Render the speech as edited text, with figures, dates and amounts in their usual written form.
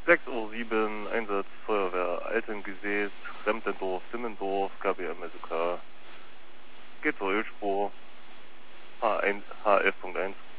6:07 Uhr, Einsatz Feuerwehr Altengesäß, Remtendorf, Simmendorf, KBM SOK. Geht zur Ölspur, H1, H11.1.